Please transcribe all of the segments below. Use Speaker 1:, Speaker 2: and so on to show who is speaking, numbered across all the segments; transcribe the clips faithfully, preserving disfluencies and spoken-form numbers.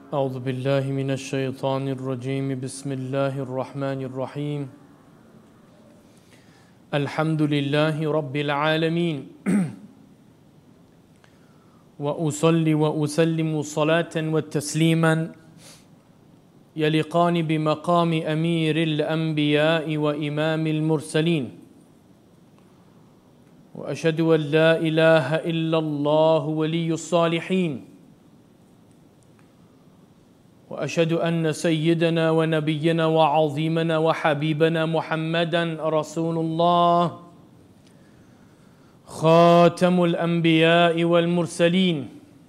Speaker 1: أعوذ بالله من الشيطان الرجيم بسم الله الرحمن الرحيم الحمد لله رب العالمين وأصلي وأسلم صلاة وتسليما يليقان بمقام أمير الأنبياء وإمام المرسلين وأشهد أن لا إله إلا الله ولي الصالحين وأشهد أن سيدنا ونبينا وعظيمنا وحبيبنا محمدا رسول الله خاتم الأنبياء والمرسلين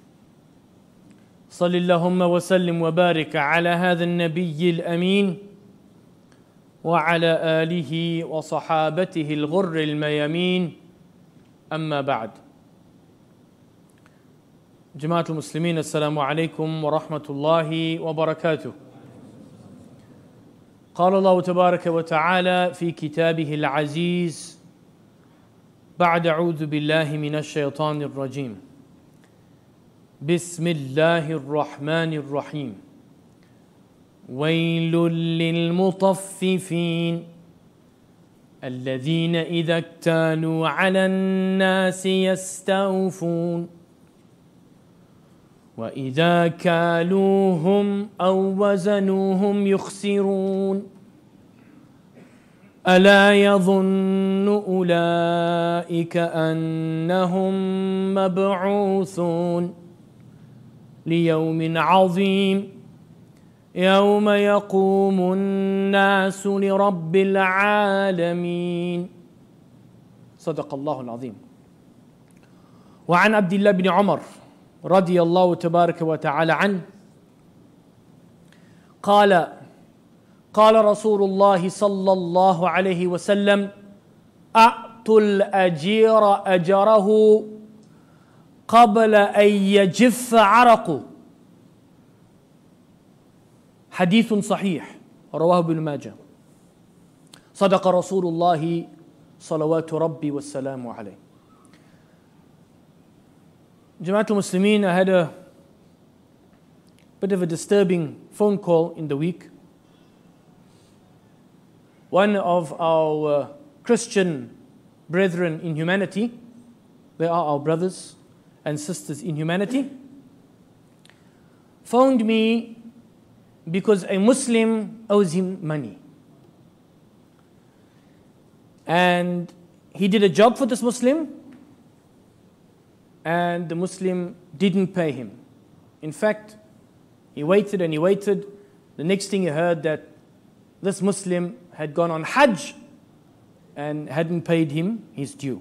Speaker 1: صل اللهم وسلم وبارك على هذا النبي الأمين وعلى آله وصحابته الغر الميامين أما بعد جماعة المسلمين السلام عليكم ورحمة الله وبركاته. قال الله تبارك وتعالى في كتابه العزيز بعد أعوذ بالله من الشيطان الرجيم بسم الله الرحمن الرحيم ويل للمطففين الذين إذا اكتالوا على الناس يستوفون وإذا كالوهم أو وزنوهم يخسرون ألا يظن أولئك أنهم مبعوثون ليوم عظيم يوم يقوم الناس لرب العالمين صدق الله العظيم. وعن عبد الله بن عمر رضي الله تبارك وتعالى عنه قال قال رسول الله صلى الله عليه وسلم أعطوا الأجير أجره قبل أن يجف عرقه. حديث صحيح رواه ابن ماجه. صدق رسول الله صلوات ربي والسلام عليه. Jamaatul Muslimin, I had a bit of a disturbing phone call in the week. One of our uh, Christian brethren in humanity, they are our brothers and sisters in humanity, phoned me because a Muslim owes him money. And he did a job for this Muslim, and the Muslim didn't pay him. In fact, he waited and he waited. The next thing he heard that this Muslim had gone on Hajj and hadn't paid him his due.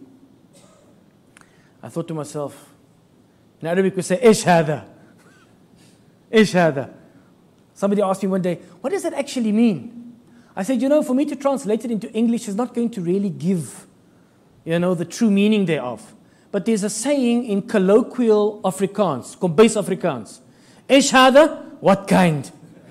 Speaker 1: I thought to myself, in Arabic we say, Ish hada. Ish hada. Somebody asked me one day, what does that actually mean? I said, you know, for me to translate it into English is not going to really give, you know, the true meaning thereof. But there's a saying in colloquial Afrikaans, Kombuis Afrikaans. Ish hada, what kind?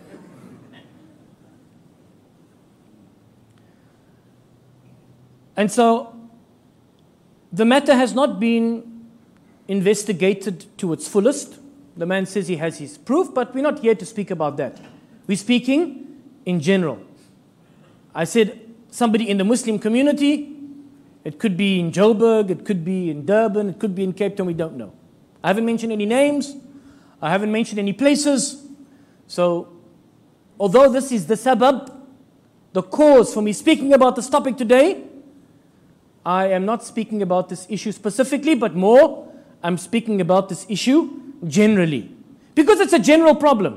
Speaker 1: And so, the matter has not been investigated to its fullest. The man says he has his proof, but we're not here to speak about that. We're speaking in general. I said, somebody in the Muslim community, it could be in Joburg, it could be in Durban, it could be in Cape Town, we don't know. I haven't mentioned any names, I haven't mentioned any places. So, although this is the sabab, the cause for me speaking about this topic today, I am not speaking about this issue specifically, but more, I'm speaking about this issue generally. Because it's a general problem.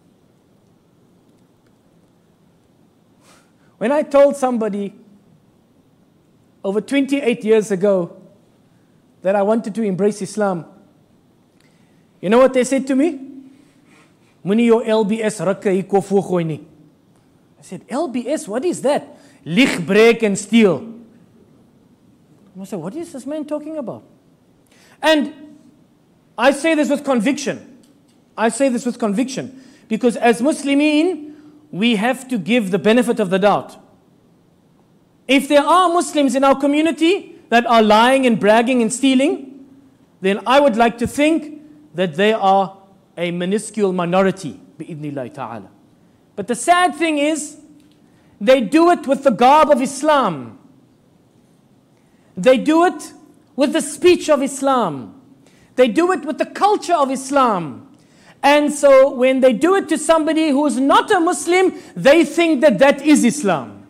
Speaker 1: When I told somebody over twenty-eight years ago that I wanted to embrace Islam, you know what they said to me? Moenie jou L B S rukke hier kof voorgooi nie. I said, L B S, what is that? Lieg, breek and steal. I said, what is this man talking about? And I say this with conviction. I say this with conviction. Because as Muslimin, we have to give the benefit of the doubt. If there are Muslims in our community that are lying and bragging and stealing, then I would like to think that they are a minuscule minority. bi'idhnillahi ta'ala. But the sad thing is, they do it with the garb of Islam. They do it with the speech of Islam. They do it with the culture of Islam. And so when they do it to somebody who is not a Muslim, they think that that is Islam.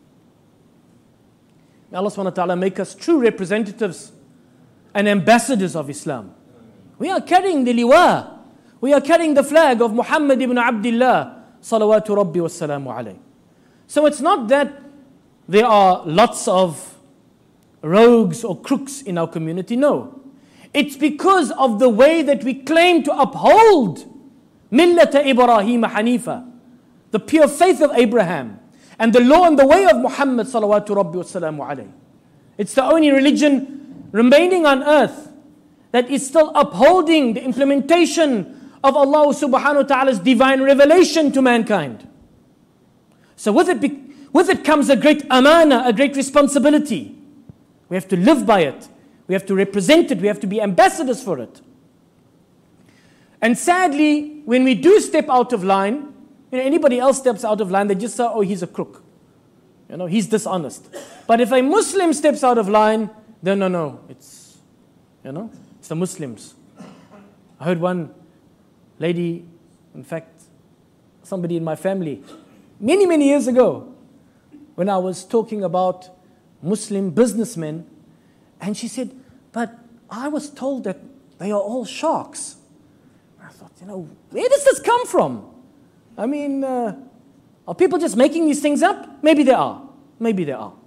Speaker 1: May Allah subhanahu wa ta'ala make us true representatives and ambassadors of Islam. We are carrying the liwa. We are carrying the flag of Muhammad ibn Abdullah, salawatu rabbi wa salamu alayhi. So it's not that there are lots of rogues or crooks in our community. No. It's because of the way that we claim to uphold Millata Ibrahim Hanifa, the pure faith of Abraham, and the law and the way of Muhammad salawatu rabbi wa salamu alayhi. It's the only religion remaining on earth that is still upholding the implementation of Allah subhanahu wa ta'ala's divine revelation to mankind. So with it, be, with it comes a great amana, a great responsibility. We have to live by it. We have to represent it. We have to be ambassadors for it. And sadly, when we do step out of line, you know, anybody else steps out of line, they just say, oh, he's a crook. You know, he's dishonest. But if a Muslim steps out of line, then no, no, it's, you know, it's the Muslims. I heard one lady, in fact, somebody in my family, many, many years ago, when I was talking about Muslim businessmen, and she said, but I was told that they are all sharks. I thought, you know, where does this come from? I mean, uh, are people just making these things up? Maybe they are. Maybe they are.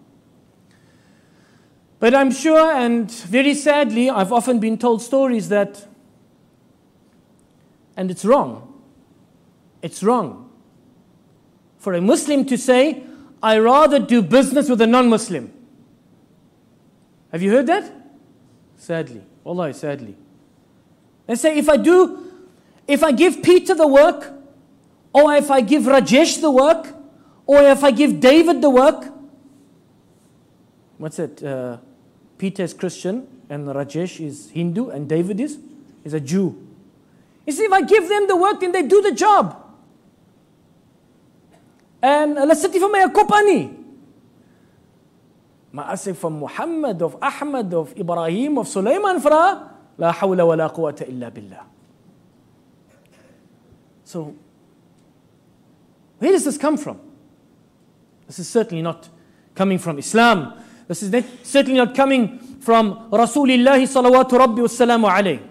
Speaker 1: But I'm sure, and very sadly, I've often been told stories that, and it's wrong. It's wrong for a Muslim to say, I rather do business with a non-Muslim. Have you heard that? Sadly. Wallahi, sadly. They say, if I do, if I give Peter the work, or if I give Rajesh the work, or if I give David the work, what's it? Uh, Peter is Christian, and Rajesh is Hindu, and David is, is a Jew. You see, if I give them the work, then they do the job. And let's say from a company. ما أسف from Muhammad, of Ahmad, of Ibrahim, of Sulaiman fra لا حول ولا قوة إلا بالله. So, where does this come from? This is certainly not coming from Islam. This is certainly not coming from Rasulullah salawatu rabbi wassalamu alayhi.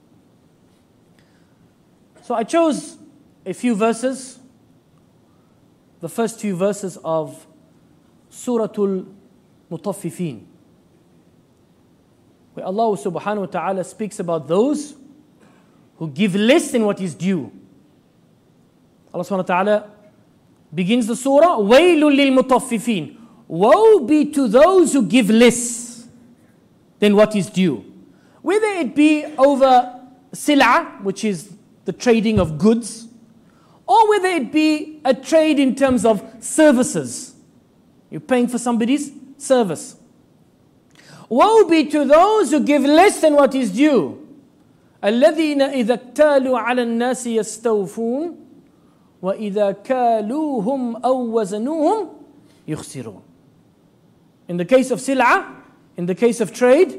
Speaker 1: So I chose a few verses, the first few verses of Suratul Mutaffifin, where Allah subhanahu wa ta'ala speaks about those who give less than what is due. Allah subhanahu wa ta'ala begins the surah, وَيْلٌ لِلْمُطَفِّفِينَ. Woe be to those who give less than what is due. Whether it be over sil'a, which is the trading of goods, or whether it be a trade in terms of services. You're paying for somebody's service. Woe be to those who give less than what is due. الَّذِينَ إِذَا اكْتَالُوا عَلَى النَّاسِ يَسْتَوْفُونَ وَإِذَا كَالُوهُمْ أَوْ وَزَنُوهُمْ يُخْسِرُونَ. In the case of sil'a, in the case of trade,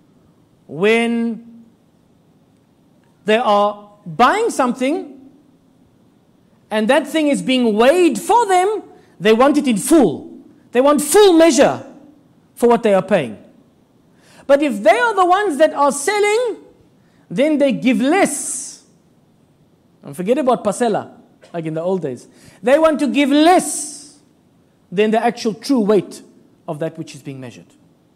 Speaker 1: when they are buying something and that thing is being weighed for them, they want it in full. They want full measure for what they are paying. But if they are the ones that are selling, then they give less. And forget about parcela, like in the old days. They want to give less than the actual true weight of that which is being measured.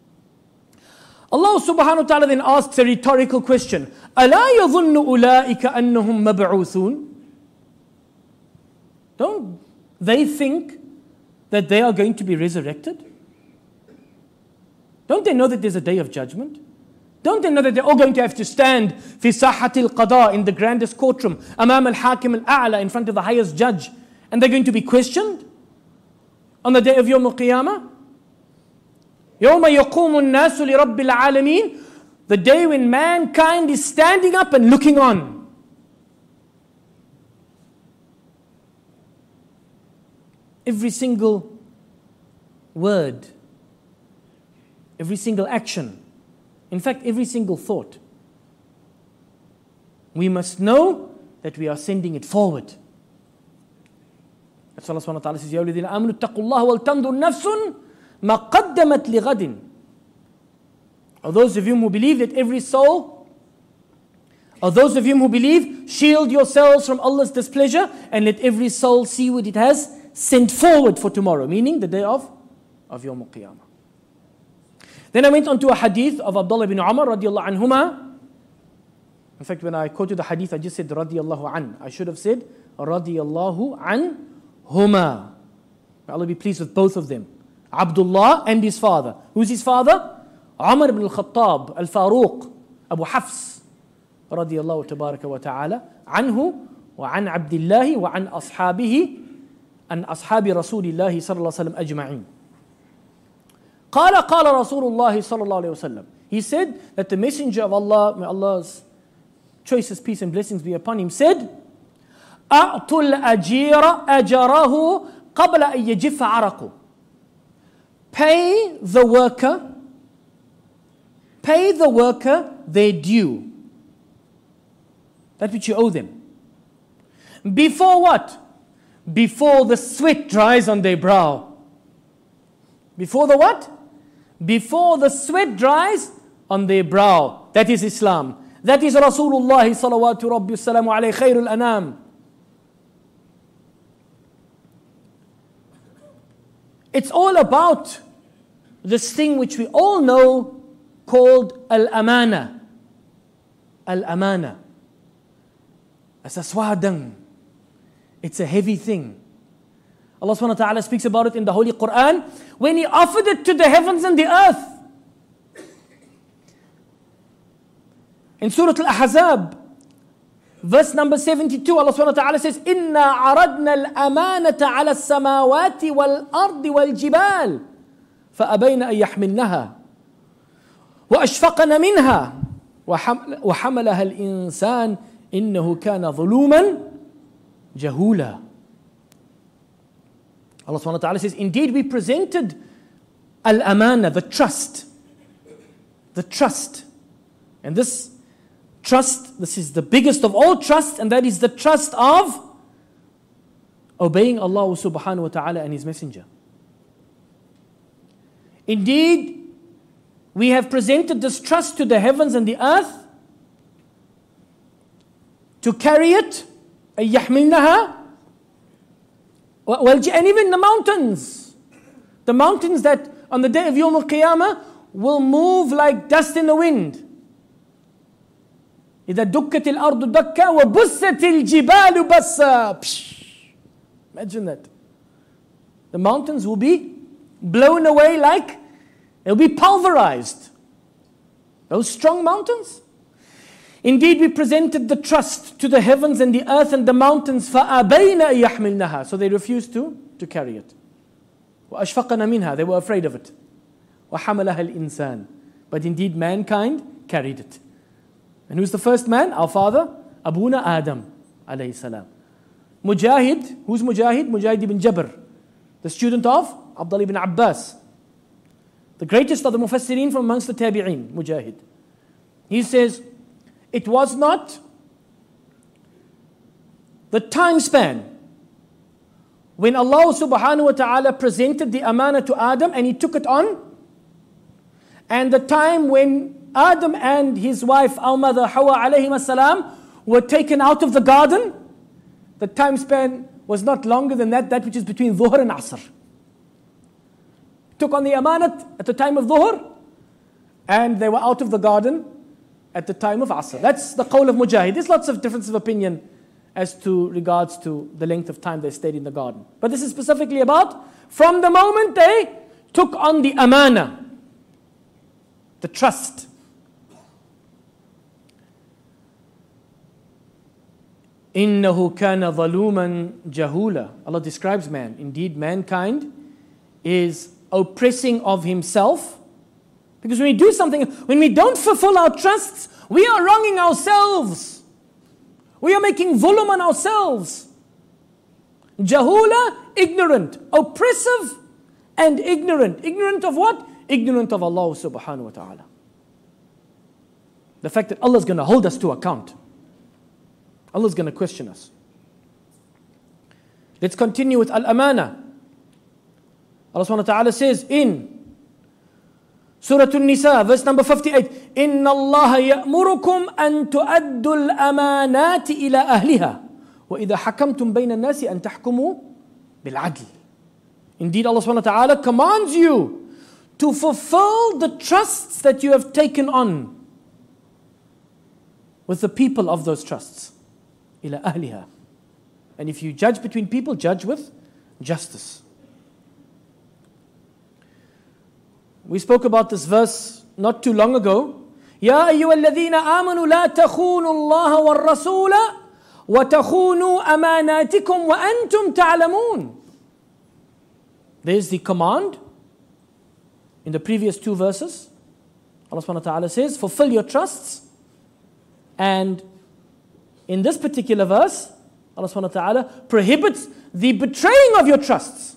Speaker 1: Allah subhanahu wa ta'ala then asks a rhetorical question. أَلَا يَظُنُّ أُولَٰئِكَ أَنَّهُمْ مَبْعُوثُونَ. Don't they think that they are going to be resurrected? Don't they know that there's a day of judgment? Don't they know that they're all going to have to stand في ساحة القضاء, in the grandest courtroom, أمام الحاكم الأعلى, in front of the highest judge, and they're going to be questioned on the day of يوم القيامة? يوم يقوم الناس لرب العالمين, the day when mankind is standing up and looking on. every single word, every single action, in fact, every single thought. We must know that we are sending it forward. That's why Allah subhanahu wa ta'ala says, يَا الَّذِينَ آمَنُوا اتَّقُوا اللَّهَ وَلْتَنْظُرْ نَفْسٌ مَا قَدَّمَتْ لِغَدٍ. Or those of you who believe that every soul, or those of you who believe, shield yourselves from Allah's displeasure and let every soul see what it has sent forward for tomorrow, meaning the day of, of Yawm al-Qiyamah. Then I went on to a hadith of Abdullah bin Umar radiallahu anhuma. In fact, when I quoted the hadith, I just said radiallahu an. I should have said radiallahu anhuma. May Allah be pleased with both of them. Abdullah and his father. Who's his father? Umar ibn al-Khattab, al-Faruq, Abu Hafs, radiallahu tabaraka wa ta'ala, anhu, wa an Abdillahi, wa an ashabihi, an ashabi Rasulillahi sallallahu alayhi wa sallam ajma'in. Qala qala Rasulullahi sallallahu alayhi wa sallam. He said that the messenger of Allah, may Allah's choicest peace and blessings be upon him, said, أَعْطُ الْأَجِيرَ أَجَرَهُ قَبْلَ أَن يَجِفَّ عَرَقُ. Pay the worker, pay the worker their due, that which you owe them. Before what? Before the sweat dries on their brow. Before the what? Before the sweat dries on their brow. That is Islam. That is Rasulullah salawatu rabbi salamu alayhi khairul anam. It's all about this thing which we all know called al-amana. Al-amana. As a swadang. It's a heavy thing. Allah subhanahu wa ta'ala speaks about it in the Holy Quran when He offered it to the heavens and the earth. In Surah Al-Ahzab, verse number seventy-two, Allah subhanahu wa ta'ala says, إِنَّا عَرَضْنَا الْأَمَانَةَ عَلَى السَّمَاوَاتِ وَالْأَرْضِ وَالْجِبَالِ فَأَبَيْنَ أَن يَحْمِلْنَهَا وَأَشْفَقْنَ مِنْهَا وَحَمَلَهَا الْإِنسَانُ إِنَّهُ كَانَ ظُلُومًا جَهُولًا. Allah subhanahu wa ta'ala says, indeed we presented al-amana, the trust. The trust. And this trust, this is the biggest of all trusts, and that is the trust of obeying Allah subhanahu wa ta'ala and His Messenger. Indeed, we have presented this trust to the heavens and the earth to carry it, يَحْمِلْنَهَا, and even the mountains. The mountains that on the day of Yawm al-Qiyamah will move like dust in the wind. إِذَا دُكَّتِ الْأَرْضُ دَكَّا وَبُسَّتِ الْجِبَالُ بَسًّا. Imagine that. The mountains will be blown away like, they'll be pulverized. Those strong mountains. Indeed, we presented the trust to the heavens and the earth and the mountains. فَأَبَيْنَ أَن يَحْمِلْنَهَا. So they refused to, to carry it. وَأَشْفَقْنَ مِنْهَا. They were afraid of it. وَحَمَلَهَا الْإِنسَانِ. But indeed, mankind carried it. And who's the first man? Our father, Abuna Adam, alayhi salam. Mujahid, who's Mujahid? Mujahid ibn Jabr, the student of Abdullah ibn Abbas, the greatest of the Mufassirin from amongst the Tabi'een, Mujahid. He says, it was not the time span when Allah subhanahu wa ta'ala presented the amana to Adam and he took it on, and the time when Adam and his wife, our mother Hawa alayhi salam, were taken out of the garden. The time span was not longer than that, that which is between Dhuhr and Asr. Took on the amanat at the time of Dhuhr, and they were out of the garden at the time of Asr. That's the qawl of Mujahid. There's lots of difference of opinion as to regards to the length of time they stayed in the garden. But this is specifically about from the moment they took on the amana, the trust. إِنَّهُ كَانَ ظَلُومًا جَهُولًا. Allah describes man. Indeed, mankind is oppressing of himself. Because when we do something, when we don't fulfill our trusts, we are wronging ourselves. We are making dhulm on ourselves. Jahula, ignorant. Oppressive and ignorant. Ignorant of what? Ignorant of Allah subhanahu wa ta'ala. The fact that Allah is going to hold us to account. Allah is going to question us. Let's continue with Al-Amana. Allah subhanahu wa ta'ala says in Surah An-Nisa, verse number fifty-eight, إِنَّ اللَّهَ يَأْمُرُكُمْ أَن تُؤَدُّوا الْأَمَانَاتِ إِلَى أَهْلِهَا وَإِذَا حَكَمْتُم بَيْنَ النَّاسِ أَن تَحْكُمُوا بِالْعَدْلِ. Indeed, Allah subhanahu wa ta'ala commands you to fulfill the trusts that you have taken on with the people of those trusts. إِلَى أَهْلِهَا. And if you judge between people, judge with justice. We spoke about this verse not too long ago. يَا أَيُّهَا الَّذِينَ آمَنُوا لَا تَخُونُوا اللَّهَ وَالرَّسُولَ وَتَخُونُوا أَمَانَاتِكُمْ وَأَنْتُمْ تَعْلَمُونَ. There's the command in the previous two verses. Allah subhanahu wa ta'ala says, fulfill your trusts. And in this particular verse, Allah subhanahu wa ta'ala prohibits the betraying of your trusts.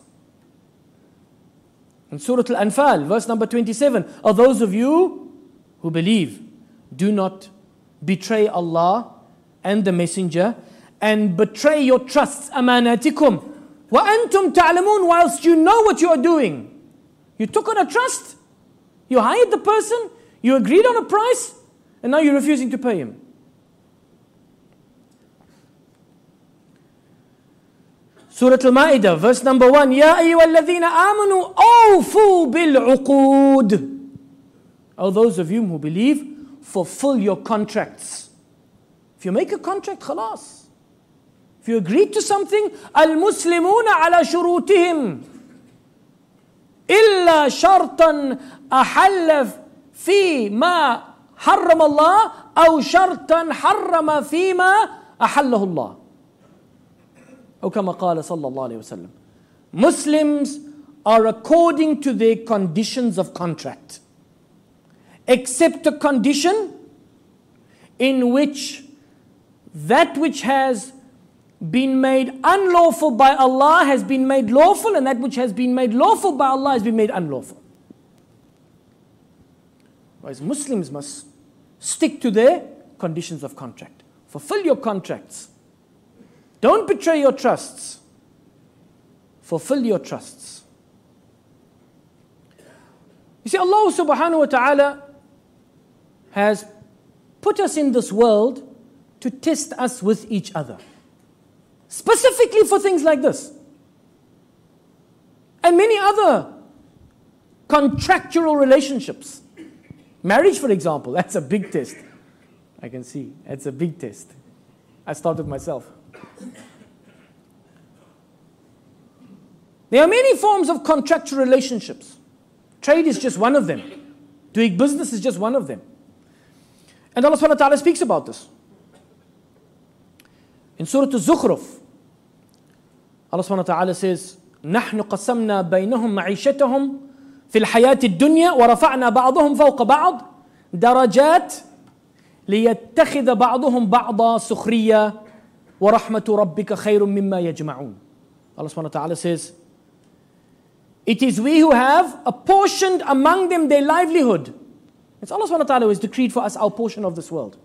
Speaker 1: In Surah Al-Anfal, verse number twenty-seven, are those of you who believe, do not betray Allah and the Messenger and betray your trusts, amanatikum, wa antum ta'lamun, whilst you know what you are doing. You took on a trust, you hired the person, you agreed on a price, and now you're refusing to pay him. Surah Al-Ma'idah, verse number one, يَا أَيُّهَا الَّذِينَ آمَنُوا أَوْفُوا بِالْعُقُودِ. O those of you who believe, fulfill your contracts. If you make a contract, khalas. If you agree to something, الْمُسْلِمُونَ عَلَى شُرُوطِهِمْ إِلَّا شَرْطًا أَحَلَّ فِي مَا حَرَّمَ اللَّهُ أَوْ شَرْطًا حَرَّمَ فِي مَا أَحَلَّهُ اللَّهُ. أو كما قال صلى الله عليه وسلم. Muslims are according to their conditions of contract. Except a condition in which that which has been made unlawful by Allah has been made lawful, and that which has been made lawful by Allah has been made unlawful. Whereas Muslims must stick to their conditions of contract. Fulfill your contracts. Don't betray your trusts. Fulfill your trusts. You see, Allah subhanahu wa ta'ala has put us in this world to test us with each other. Specifically for things like this. And many other contractual relationships. Marriage, for example, that's a big test. I can see, that's a big test. I started myself. There are many forms of contractual relationships. Trade is just one of them. Doing business is just one of them. And Allah subhanahu wa ta'ala speaks about this. In Surah Al-Zukhruf, Allah subhanahu wa ta'ala says, نَحْنُ قَسَمْنَا بَيْنَهُمْ مَعِيشَتَهُمْ فِي الْحَيَاةِ الدُّنْيَا وَرَفَعْنَا بَعْضَهُمْ فَوْقَ بَعْضٍ دَرَجَاتٍ لِيَتَّخِذَ بَعْضُهُمْ بَعْضًا سُخْرِيًّا وَرَحْمَةُ رَبِّكَ خَيْرٌ مِمَّا يَجْمَعُونَ. Allah subhanahu wa ta'ala says, it is we who have apportioned among them their livelihood. It's Allah subhanahu wa ta'ala who has decreed for us our portion of this world.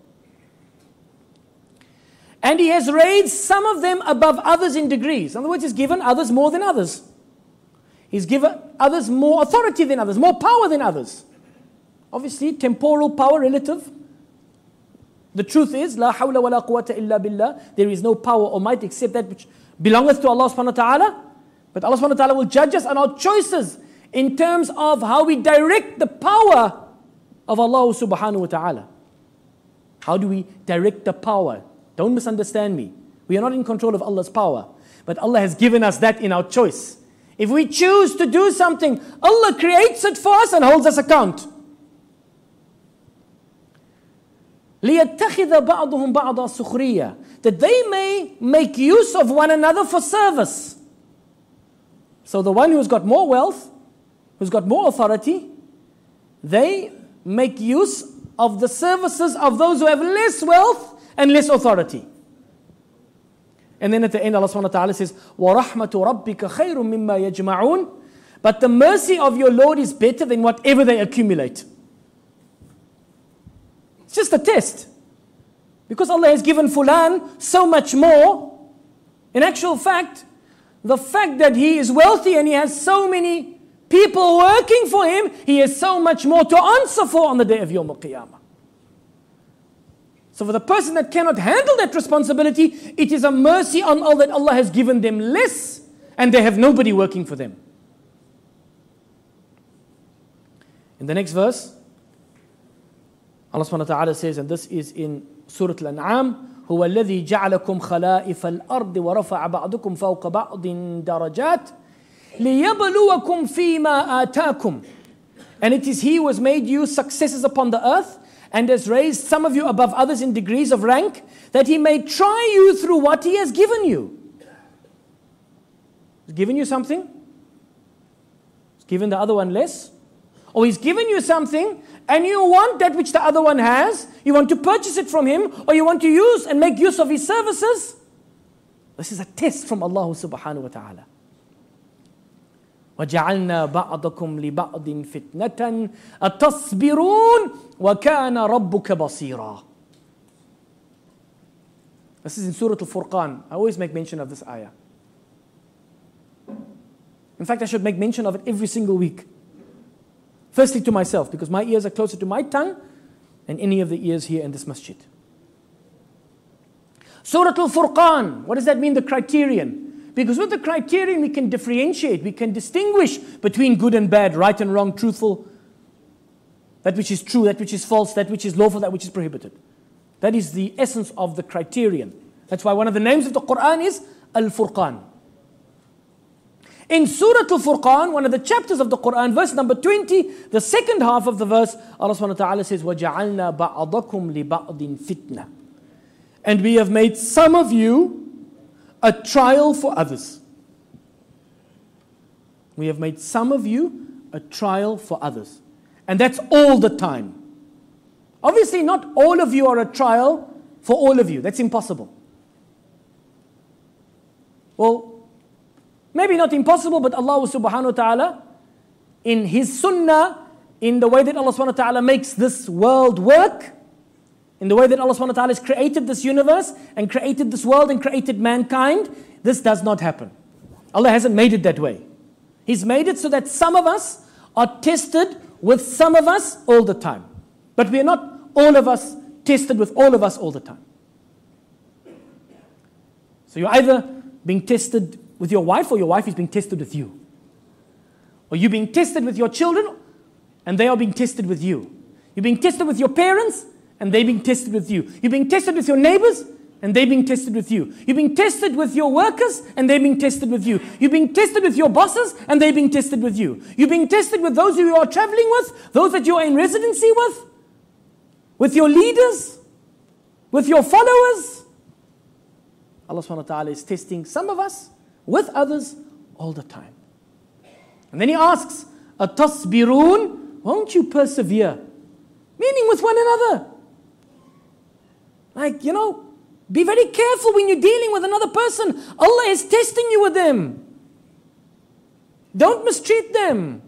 Speaker 1: And He has raised some of them above others in degrees. In other words, He's given others more than others. He's given others more authority than others, more power than others. Obviously, temporal power relative. The truth is, لا حول ولا قوة إلا بالله. There is no power or might except that which belongeth to Allah subhanahu wa ta'ala. But Allah subhanahu wa ta'ala will judge us on our choices in terms of how we direct the power of Allah subhanahu wa ta'ala. How do we direct the power? Don't misunderstand me. We are not in control of Allah's power. But Allah has given us that in our choice. If we choose to do something, Allah creates it for us and holds us account. لِيَتَّخِذَ بَعْضُهُمْ بَعْضًا سُخْرِيًّا. That they may make use of one another for service. So the one who's got more wealth, who's got more authority, they make use of the services of those who have less wealth and less authority. And then at the end Allah subhanahu wa ta'ala says, وَرَحْمَةُ رَبِّكَ خَيْرٌ مِمَّا يَجْمَعُونَ. But the mercy of your Lord is better than whatever they accumulate. It's just a test. Because Allah has given Fulan so much more, in actual fact, the fact that he is wealthy and he has so many people working for him, he has so much more to answer for on the day of Yawm al-Qiyamah. So for the person that cannot handle that responsibility, it is a mercy on Allah that Allah has given them less and they have nobody working for them. In the next verse, Allah subhanahu wa ta'ala says, and this is in Surah Al-An'am, هو الذي جعلكم خلائف الأرض ورفع بعضكم فوق بعض درجات ليبلوكم فيما آتاكم. And it is He who has made you successors upon the earth and has raised some of you above others in degrees of rank, that He may try you through what He has given you. He's given you something, He's given the other one less, or He's given you something and you want that which the other one has, you want to purchase it from him, or you want to use and make use of his services. This is a test from Allah subhanahu wa ta'ala. وَجَعَلْنَا بَعْضَكُمْ لِبَعْضٍ فِتْنَةً أَتَصْبِرُونَ وَكَانَ رَبُّكَ بَصِيرًا. This is in Surah Al-Furqan. I always make mention of this ayah. In fact, I should make mention of it every single week. Firstly to myself, because my ears are closer to my tongue than any of the ears here in this masjid. Surah Al-Furqan, what does that mean, the criterion? Because with the criterion we can differentiate, we can distinguish between good and bad, right and wrong, truthful, that which is true, that which is false, that which is lawful, that which is prohibited. That is the essence of the criterion. That's why one of the names of the Quran is Al-Furqan. In Surah Al-Furqan, one of the chapters of the Quran, verse number twenty, the second half of the verse, Allah subhanahu wa ta'ala says, وَجَعَلْنَا بَعْضَكُمْ لِبَعْضٍ فِتْنَةً. And we have made some of you a trial for others. We have made some of you a trial for others. And that's all the time. Obviously, not all of you are a trial for all of you. That's impossible. Well, maybe not impossible, but Allah subhanahu wa ta'ala, in His sunnah, in the way that Allah subhanahu wa ta'ala makes this world work, in the way that Allah subhanahu wa ta'ala has created this universe and created this world and created mankind, this does not happen. Allah hasn't made it that way. He's made it so that some of us are tested with some of us all the time. But we are not all of us tested with all of us all the time. So you're either being tested with your wife, or your wife is being tested with you. Or you're being tested with your children, and they are being tested with you. You're being tested with your parents, and they're being tested with you. You're being tested with your neighbors, and they're being tested with you. You're being tested with your workers, and they're being tested with you. You're being tested with your bosses, and they're being tested with you. You're being tested with those who you are traveling with, those that you are in residency with, with your leaders, with your followers. Allah subhanahu wa ta'ala is testing some of us with others all the time. And then He asks, أَتَصْبِرُونَ? Won't you persevere? Meaning with one another. Like, you know, be very careful when you're dealing with another person. Allah is testing you with them. Don't mistreat them.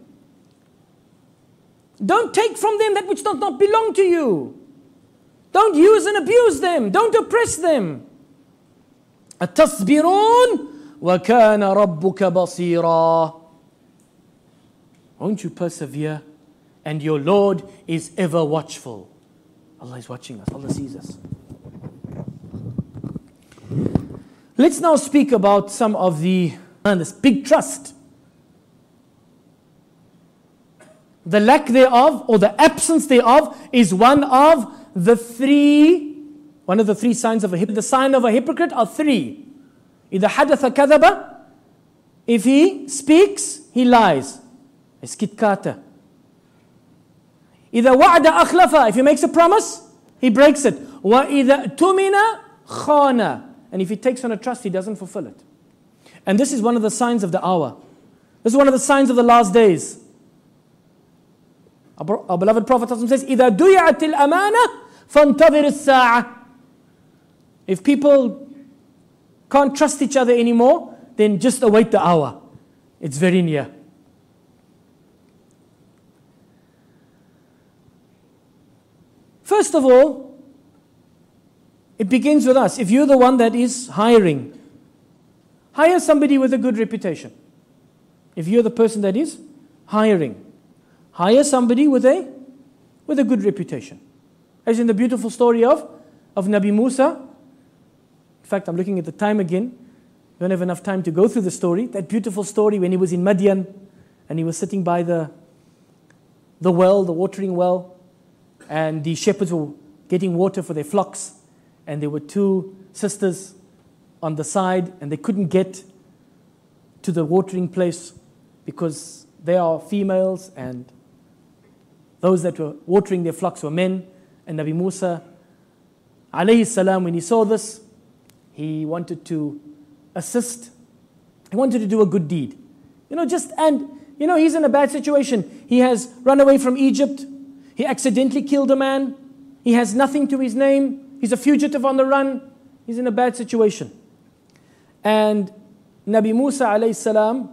Speaker 1: Don't take from them that which does not belong to you. Don't use and abuse them. Don't oppress them. أَتَصْبِرُونَ وَكَانَ رَبُّكَ بَصِيرًا. Won't you persevere? And your Lord is ever watchful. Allah is watching us. Allah sees us. Let's now speak about some of the, uh, this big trust. The lack thereof, or the absence thereof, is one of the three, one of the three signs of a hypocrite. The sign of a hypocrite are three. إِذَا حَدَثَ كَذَبَ. If he speaks, he lies. Iskitkata. إِذَا وَعْدَ أَخْلَفَ. If he makes a promise, he breaks it. وَإِذَا تُمِنَ خَانَ. And if he takes on a trust, he doesn't fulfill it. And this is one of the signs of the hour. This is one of the signs of the last days. Our, our beloved Prophet says, إِذَا دُيَعَتِ الْأَمَانَةِ فَانْتَظِرِ السَّاعَةِ. If people can't trust each other anymore, then just await the hour. It's very near. First of all, it begins with us. If you're the one that is hiring, hire somebody with a good reputation. If you're the person that is hiring, hire somebody with a with a good reputation. As in the beautiful story of, of Nabi Musa. In fact, I'm looking at the time again. We don't have enough time to go through the story. That beautiful story when he was in Madian and he was sitting by the, the well, the watering well, and the shepherds were getting water for their flocks, and there were two sisters on the side and they couldn't get to the watering place because they are females and those that were watering their flocks were men. And Nabi Musa, alayhi salam, when he saw this, he wanted to assist. He wanted to do a good deed. You know, just, and, you know, he's in a bad situation. He has run away from Egypt. He accidentally killed a man. He has nothing to his name. He's a fugitive on the run. He's in a bad situation. And Nabi Musa alayhi salam,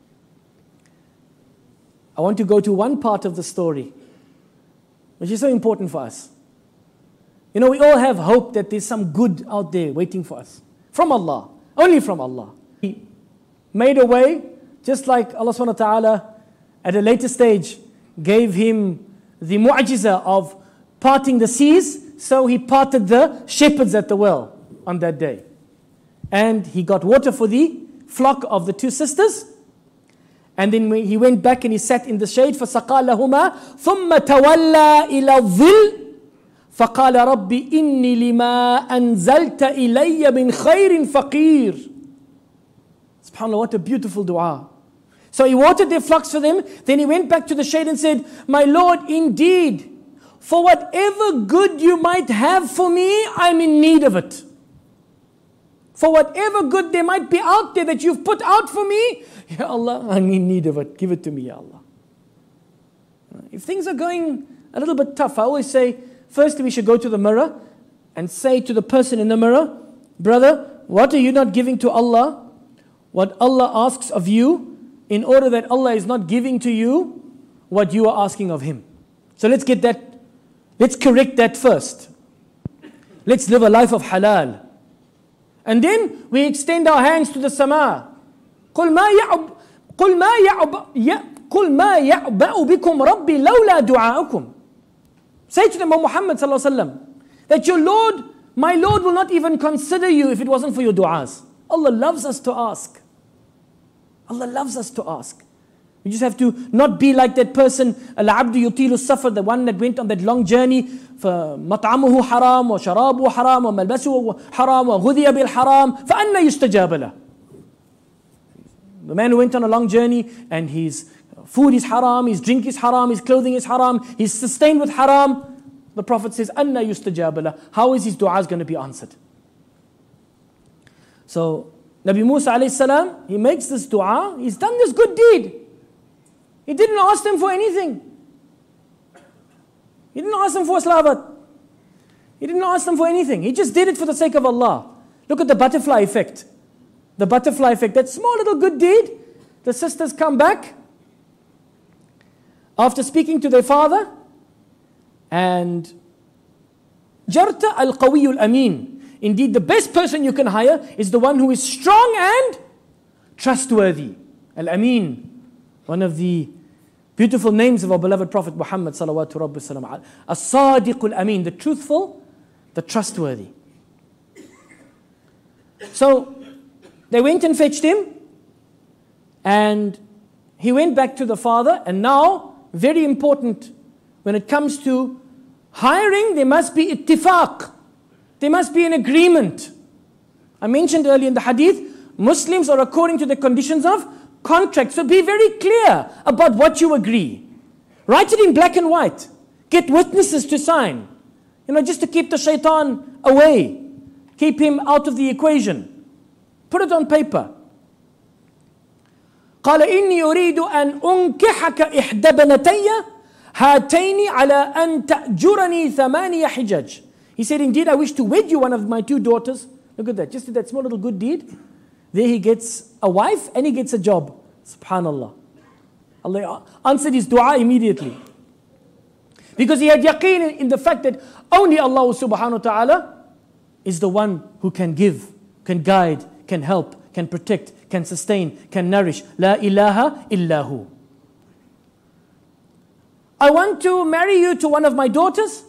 Speaker 1: I want to go to one part of the story, which is so important for us. You know, we all have hope that there's some good out there waiting for us. From Allah. Only from Allah. He made a way, just like Allah subhanahu wa ta'ala at a later stage gave him the mu'jiza of parting the seas, so he parted the shepherds at the well on that day. And he got water for the flock of the two sisters. And then he went back and he sat in the shade. فَسَقَى لَهُمَا ثُمَّ تَوَلَّى إِلَى الظِّلِّ فَقَالَ رَبِّ إِنِّي لِمَا أَنزَلْتَ إِلَيَّ مِنْ خَيْرٍ فَقِيرٍ. SubhanAllah, what a beautiful dua. So he watered their flocks for them. Then he went back to the shade and said, my Lord, indeed, for whatever good you might have for me, I'm in need of it. For whatever good there might be out there that you've put out for me, Ya Allah, I'm in need of it. Give it to me, Ya Allah. If things are going a little bit tough, I always say, firstly we should go to the mirror and say to the person in the mirror, brother, what are you not giving to Allah? What Allah asks of you, in order that Allah is not giving to you what you are asking of Him. So let's get that, let's correct that first. Let's live a life of halal. And then we extend our hands to the sama. قُلْ مَا يَعْبَ قُلْ مَا يَعْبَ قُلْ مَا يَعْبَأُ بِكُمْ رَبِّي لَوْلَا دُعَاءُكُمْ. Say to them, O Muhammad sallallahu alaihi wasallam, that your Lord, my Lord will not even consider you if it wasn't for your du'as. Allah loves us to ask. Allah loves us to ask. We just have to not be like that person, al-abdu yutilu safar, the one that went on that long journey, for mat'amuhu haram, wa sharabuhu haram, wa malbasuhu haram, wa ghudhiya bil haram, fa anna yustajaba lah. The man who went on a long journey and his food is haram, his drink is haram, his clothing is haram, he's sustained with haram. The Prophet says, anna yustajaba lah. How is his du'as going to be answered? So, Nabi Musa alayhi salam, he makes this dua, he's done this good deed. He didn't ask them for anything. He didn't ask them for slavat. He didn't ask them for anything. He just did it for the sake of Allah. Look at the butterfly effect. The butterfly effect, that small little good deed. The sisters come back after speaking to their father, and Jarta al-Qawiyyu al-Amin. Indeed, the best person you can hire is the one who is strong and trustworthy. Al-Amin. One of the beautiful names of our beloved Prophet Muhammad sallallahu alaihi wasallam. As-Sadiq al-Amin, the truthful, the trustworthy. So, they went and fetched him, and he went back to the father, and now, very important, when it comes to hiring, there must be ittifaq. There must be an agreement. I mentioned earlier in the hadith, Muslims are according to the conditions of contract. So be very clear about what you agree. Write it in black and white. Get witnesses to sign. You know, just to keep the shaitan away. Keep him out of the equation. Put it on paper. قال إني أريد أن أنكحك إحدى بنتي هاتين على أن تأجرني ثمانية حجج. He said, indeed, I wish to wed you one of my two daughters Look at that. Just did that small little good deed. There he gets a wife and he gets a job. Subhanallah. Allah answered his dua immediately. Because he had yaqeen in the fact that only Allah subhanahu wa ta'ala is the one who can give, can guide, can help, can protect, can sustain, can nourish. La ilaha illahu. I want to marry you to one of my daughters.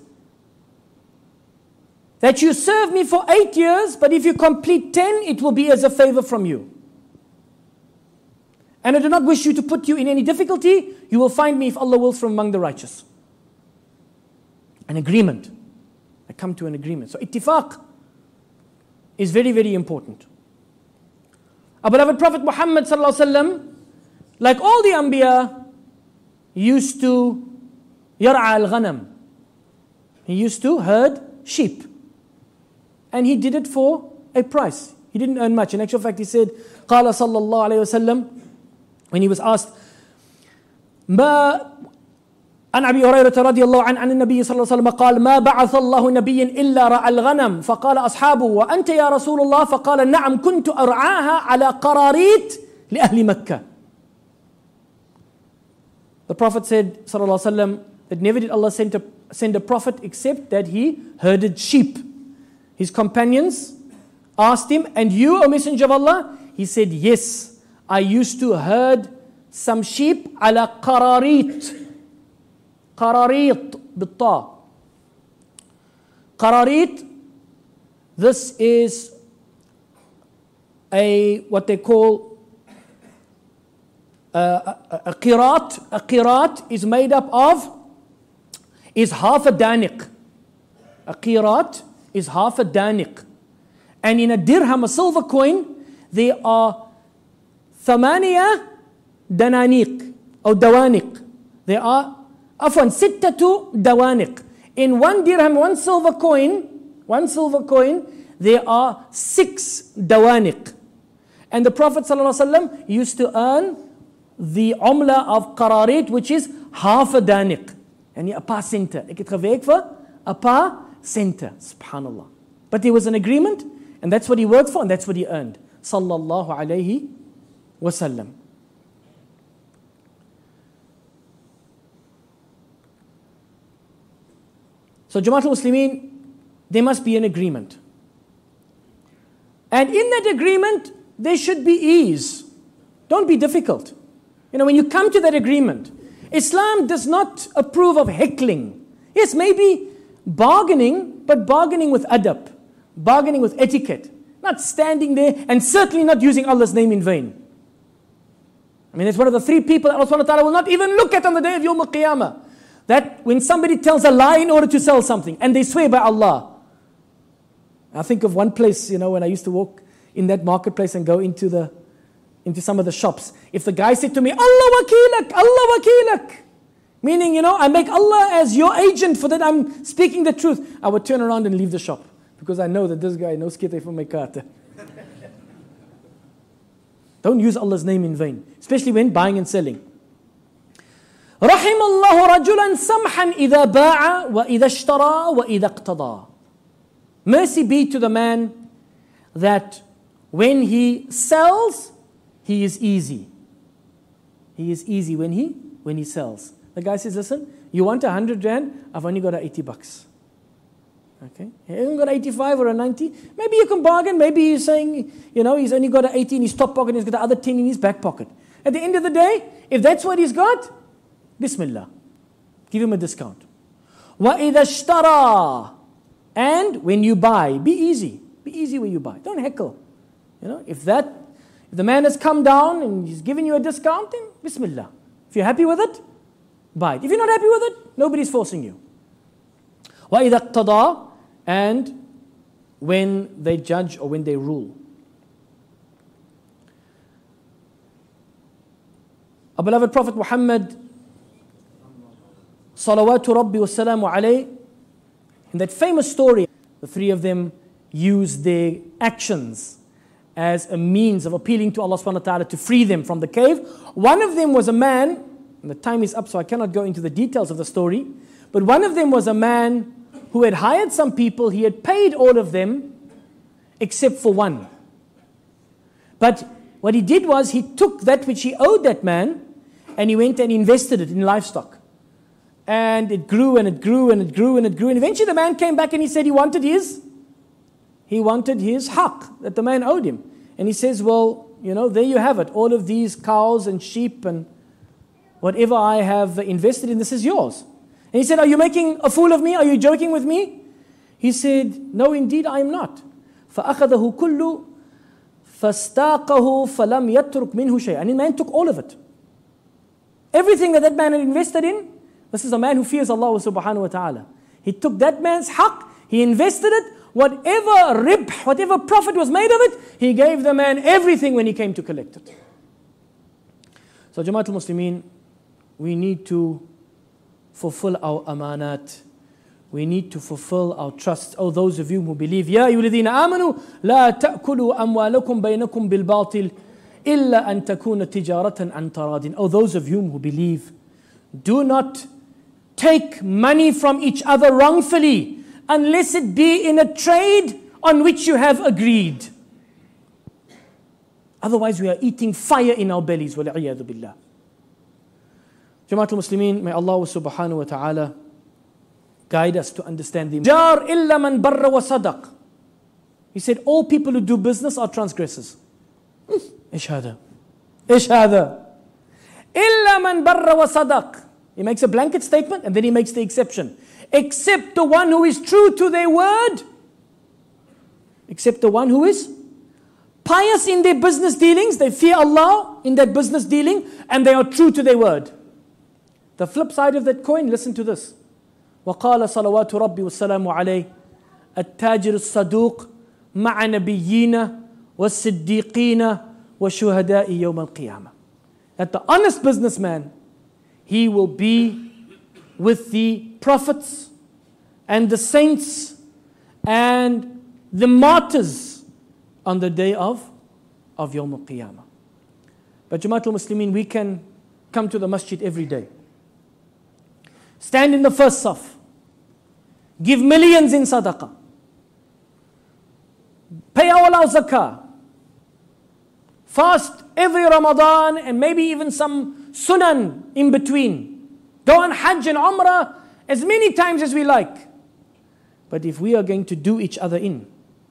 Speaker 1: That you serve me for eight years, but if you complete ten, it will be as a favor from you. And I do not wish you to put you in any difficulty. You will find me, if Allah wills, from among the righteous. An agreement. I come to an agreement. So ittifaq is very, very important. Our beloved Prophet Muhammad sallallahu alaihi wasallam, like all the Anbiya, used to yar'a al-ghanam. He used to herd sheep. And he did it for a price. He didn't earn much. In actual fact, he said, قال صلى الله عليه وسلم, when he was asked, ما عن أبي هريرة رضي الله عنه عن النبي صلى الله عليه وسلم قال ما بعث الله نبيا إلا رعى الغنم فقال أصحابه وأنت يا رسول الله فقال نعم كنت أرعاها على قراريط لأهل مكة. The Prophet said صلى الله عليه وسلم that never did Allah send a, send a prophet except that he herded sheep. His companions asked him, and you, O Messenger of Allah? He said, yes, I used to herd some sheep ala qararit. Qararit bitta. Qararit, this is a, what they call a, a, a qirat. A qirat is made up of, is half a daniq. A qirat is half a daniq. And in a dirham, a silver coin, there are thamaniya dananiq, or dawaniq. There are, afwan, sittatu dawaniq. In one dirham, one silver coin, one silver coin, there are six dawaniq. And the Prophet ﷺ used to earn the umla of qararit, which is half a daniq. And a paar center. Ek het gewerk vir a paar center. Subhanallah. But there was an agreement, and that's what he worked for, and that's what he earned. Sallallahu alayhi wasallam. So Jamaatul Muslimin, there must be an agreement. And in that agreement, there should be ease. Don't be difficult. You know, when you come to that agreement, Islam does not approve of heckling. Yes, maybe bargaining, but bargaining with adab, bargaining with etiquette, not standing there and certainly not using Allah's name in vain. I mean, it's one of the three people that Allah subhanahu wa ta'ala will not even look at on the day of Yawm al-Qiyamah. That when somebody tells a lie in order to sell something and they swear by Allah. I think of one place, you know, when I used to walk in that marketplace and go into the into some of the shops. If the guy said to me, Allah wakilak, Allah wakilak, meaning, you know, I make Allah as your agent for that I'm speaking the truth, I would turn around and leave the shop. Because I know that this guy knows skite from my kata. Don't use Allah's name in vain, especially when buying and selling. رحم الله رجلا سمحا إذا باع وإذا اشترى وإذا اقتضى. Mercy be to the man that when he sells, he is easy. He is easy when he when he sells. The guy says, listen, you want a hundred rand? I've only got a eighty bucks. Okay, he hasn't got eighty-five or a ninety. Maybe you can bargain. Maybe he's saying, you know, he's only got an eighty in his top pocket, he's got the other ten in his back pocket. At the end of the day, if that's what he's got, Bismillah, give him a discount. وَإِذَا اشْتَرَى. And when you buy, be easy. Be easy when you buy. Don't heckle. You know, if that, if the man has come down and he's giving you a discount, then Bismillah. If you're happy with it, buy it. If you're not happy with it, nobody's forcing you. وَإِذَا اقْتَضَى. And when they judge or when they rule. Our beloved Prophet Muhammad, salawatu rabbi wa salamu alayhi, in that famous story, the three of them used their actions as a means of appealing to Allah subhanahu wa ta'ala to free them from the cave. One of them was a man, and the time is up so I cannot go into the details of the story, but one of them was a man who had hired some people, he had paid all of them, except for one. But what he did was he took that which he owed that man and he went and invested it in livestock. And it grew and it grew and it grew and it grew. And eventually the man came back and he said he wanted his, he wanted his haqq that the man owed him. And he says, well, you know, there you have it. All of these cows and sheep and whatever I have invested in, this is yours. And he said, are you making a fool of me? Are you joking with me? He said, no, indeed I am not. فَأَخَذَهُ كُلُّ فَاسْتَاقَهُ فَلَمْ يَتْرُكْ مِنْهُ شَيْءٍ. And the man took all of it. Everything that that man had invested in, this is a man who fears Allah subhanahu wa ta'ala. He took that man's haqq, he invested it, whatever ribh, whatever profit was made of it, he gave the man everything when he came to collect it. So Jamaatul Muslimin, we need to fulfill our amanat. We need to fulfill our trust. Oh, those of you who believe, يَا أَيُّهَا الَّذِينَ آمَنُوا لَا تَأْكُلُوا أَمْوَالَكُمْ بَيْنَكُمْ بِالْبَاطِلِ إِلَّا أَن تَكُونَ تِجَارَةً عَن تَرَادٍ. Oh, those of you who believe, do not take money from each other wrongfully unless it be in a trade on which you have agreed. Otherwise we are eating fire in our bellies. وَالْعِيَاذُ بِاللَّهِ. Jamaatul Muslimin, may Allah subhanahu wa ta'ala guide us to understand the Jar illa man barra wa sadaq. He said all people who do business are transgressors. Ish hada. Ish hada. Illa man barra wa sadaq. He makes a blanket statement and then he makes the exception. Except the one who is true to their word. Except the one who is pious in their business dealings. They fear Allah in that business dealing and they are true to their word. The flip side of that coin, listen to this. وقال صلوات ربي والسلام عليه التاجر الصدوق مع نبيين والصديقين وشهداء يوم القيامة. That the honest businessman, he will be with the prophets and the saints and the martyrs on the day of, of Yawm al-Qiyamah. But Jamaatul Muslimin, we can come to the masjid every day. Stand in the first saf. Give millions in sadaqah. Pay all our zakah. Fast every Ramadan and maybe even some sunan in between. Go on Hajj and Umrah as many times as we like. But if we are going to do each other in,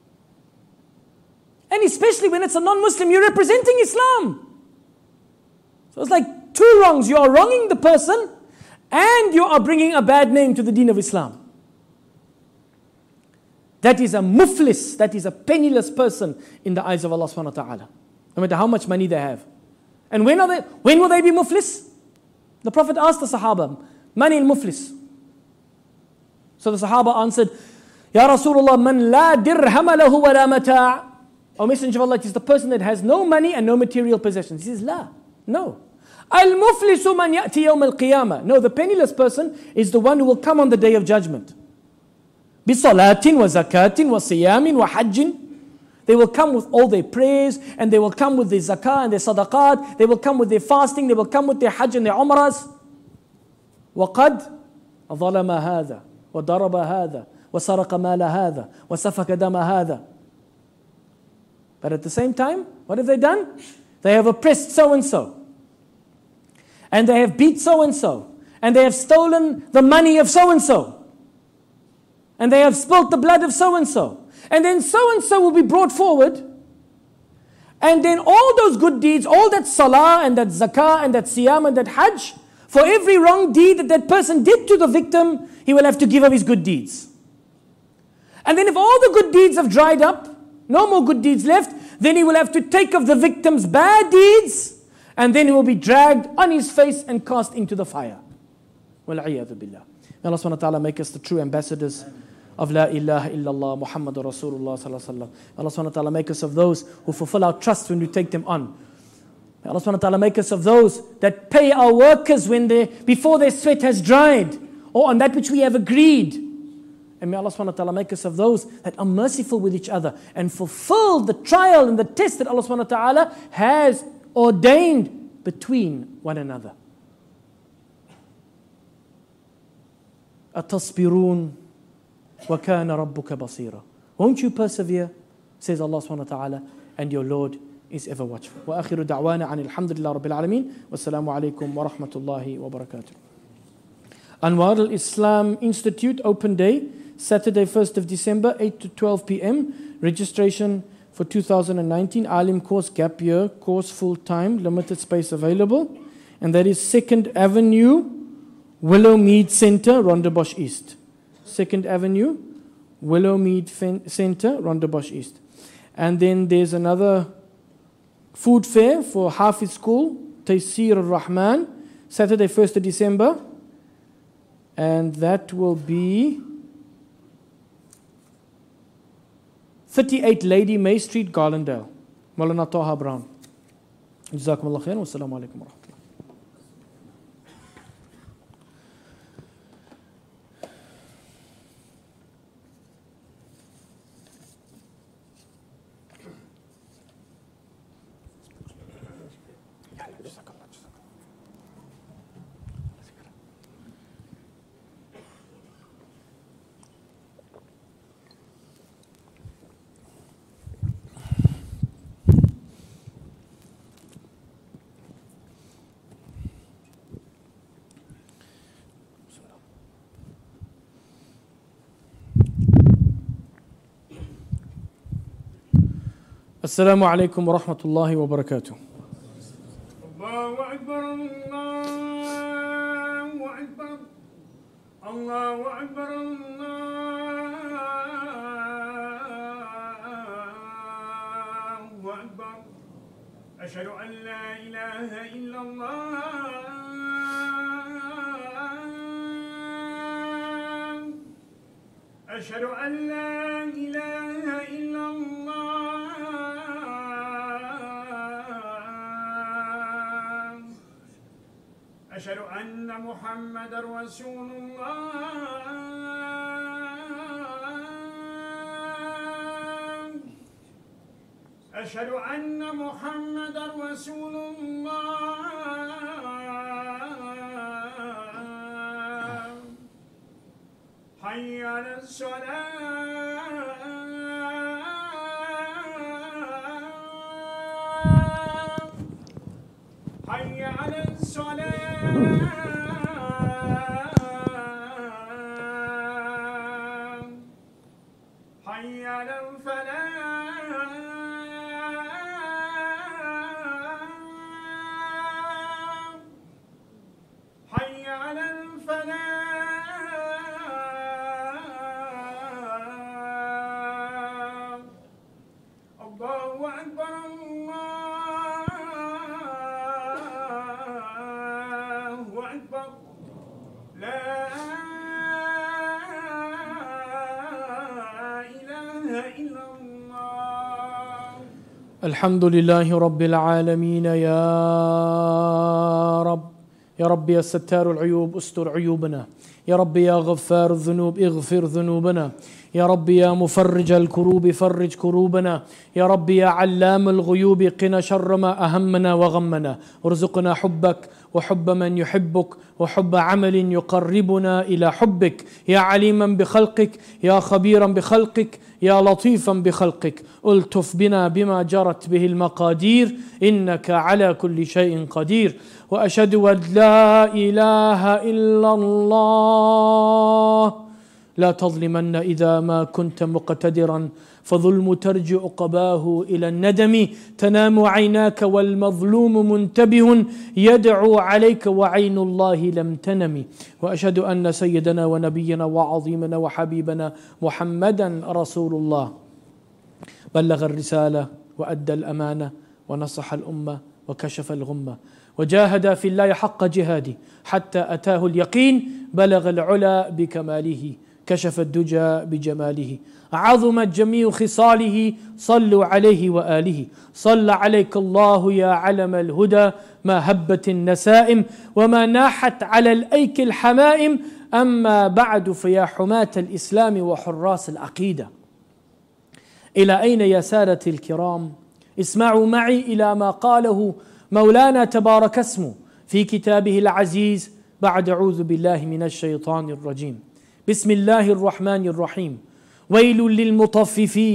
Speaker 1: and especially when it's a non-Muslim, you're representing Islam. So it's like two wrongs. You are wronging the person and you are bringing a bad name to the deen of Islam. That is a muflis, that is a penniless person in the eyes of Allah subhanahu wa ta'ala. No matter how much money they have. And when are they? When will they be muflis? The Prophet asked the Sahaba, Mani al-muflis. So the Sahaba answered, Ya Rasulullah, man la dirham lahu wa la mata'. O Messenger of Allah, it is the person that has no money and no material possessions. He says, La, no. Al-muflisu man ya'ti yawm al-qiyamah. No, the penniless person is the one who will come on the day of judgment. Bisalatin wa zakatin wa siyamin wa hajjin. They will come with all their prayers and they will come with their zakah and their sadaqat. They will come with their fasting. They will come with their hajj and their umrahs. وَقَدْ ظَلَمَ هَذَا وَضَرَبَ هَذَا وَسَرَقَ مَالَ هَذَا وَسَفَكَ دَمَ هَذَا. But at the same time, what have they done? They have oppressed so-and-so. And they have beat so-and-so. And they have stolen the money of so-and-so. And they have spilt the blood of so-and-so. And then so-and-so will be brought forward. And then all those good deeds, all that salah and that zakah and that siyam and that hajj, for every wrong deed that that person did to the victim, he will have to give of his good deeds. And then if all the good deeds have dried up, no more good deeds left, then he will have to take of the victim's bad deeds, and then he will be dragged on his face and cast into the fire. وَالْعِيَاذُ بِاللَّهِ. May Allah subhanahu wa ta'ala make us the true ambassadors of La ilaha illallah Muhammadur Rasulullah sallallahu alaihi wasallam. Allah subhanahu wa ta'ala make us of those who fulfill our trust when we take them on. May Allah subhanahu wa ta'ala make us of those that pay our workers when they before their sweat has dried, or on that which we have agreed. And may Allah subhanahu wa ta'ala make us of those that are merciful with each other and fulfill the trial and the test that Allah subhanahu wa ta'ala has ordained between one another. أَتَصْبِرُونَ وَكَانَ رَبُّكَ بَصِيرًا. Won't you persevere? says Allah subhanahu wa ta'ala, and your Lord is ever watchful. Wa akhiru da'wana anil hamdulillah rabbil alameen. Wassalamu alaikum wa rahmatullahi wa barakatuh. Anwar al-Islam Institute, open day, Saturday first of December, eight to twelve p.m. Registration for two thousand nineteen, Alim course, gap year, course full time, limited space available. And that is second Avenue, Willowmead Center, Rondebosch East. second Avenue, Willowmead Center, Rondebosch East. And then there's another food fair for Hafiz School, Taysir al-Rahman, Saturday first of December. And that will be thirty-eight Lady May Street, Garlandale. Maulana Taha Brown. Jazakumullah khair wa assalamu alaikum wa rahmatullah. Assalamu alaikum wa rahmatullahi wa barakatuh.
Speaker 2: Allahu Akbar, Allahu Akbar, Allahu Akbar, Allahu Akbar. Ashhadu an la ilaha illa Allah. Ashhadu an la ilaha illa Allah. أشهد أن محمد رسول الله. أشهد أن محمد رسول الله. حي على الصلاة. حي على الصلاة. حي على الفلاح. حي على الفلاح. الله أكبر، الله أكبر. لا إله إلا الله.
Speaker 1: الحمد لله رب العالمين. يا رب، يا رب يا ستار العيوب استر عيوبنا، يا رب يا غفار الذنوب اغفر ذنوبنا، يا رب يا مفرج الكروب فرج كروبنا، يا رب يا علام الغيوب قنا شر ما أهمنا وغمنا، ارزقنا حبك وحب من يحبك وحب عمل يقربنا إلى حبك، يا عليما بخلقك يا خبيرا بخلقك يا لطيفا بخلقك، التف بنا بما جرت به المقادير إنك على كل شيء قدير. وأشهد أن لا إله إلا الله لا تظلمن إذا ما كنت مقتدرا، فظلم ترجع قباه إلى الندم، تنام عيناك والمظلوم منتبه يدعو عليك وعين الله لم تنم. وأشهد أن سيدنا ونبينا وعظيمنا وحبيبنا محمدا رسول الله بلغ الرسالة وأدى الأمانة ونصح الأمة وكشف الغمة وجاهد في الله حق جهاده حتى أتاه اليقين، بلغ العلا بكماله كشف الدجى بجماله، عظمت جميع خصاله صلوا عليه وآله. صلى عليك الله يا علم الهدى ما هبت النسائم وما ناحت على الأيك الحمائم، أما بعد فيا حماة الإسلام وحراس العقيدة، إلى أين يا سادتي الكرام؟ اسمعوا معي إلى ما قاله مولانا تبارك اسمه في كتابه العزيز بعد أعوذ بالله من الشيطان الرجيم. بسم الله الرحمن الرحيم. ويل للمطففين